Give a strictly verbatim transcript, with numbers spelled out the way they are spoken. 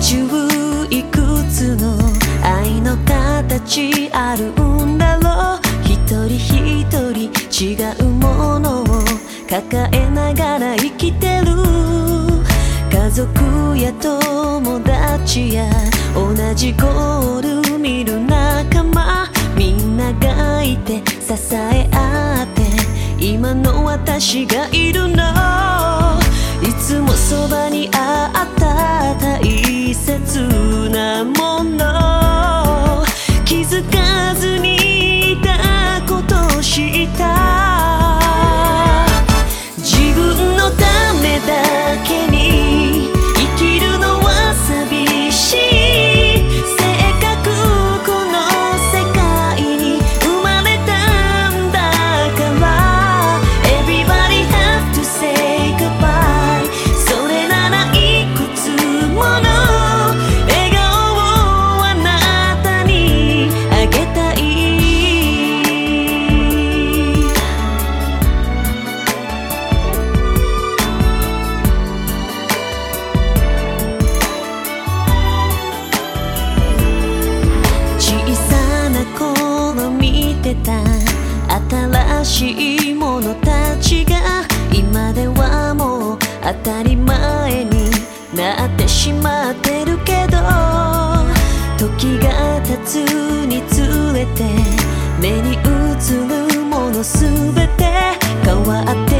中いくつの愛の形あるんだろう。一人一人違うものを抱えながら生きてる。家族や友達や同じゴール見る仲間、みんながいて支え合って今の私がいるの。いつもそばにあった大切なもの、気づかずにいたことを知った。自分のためだけに生きるのは寂しい。せっかくこの世界に生まれたんだから Everybody have to say goodbye。 それならいくつもの笑顔をあなたにあげたい。小さな頃見てた新しいものたちが今ではもう当たり前になってしまってるけど、時が経つにつれて目に映るものすべて変わって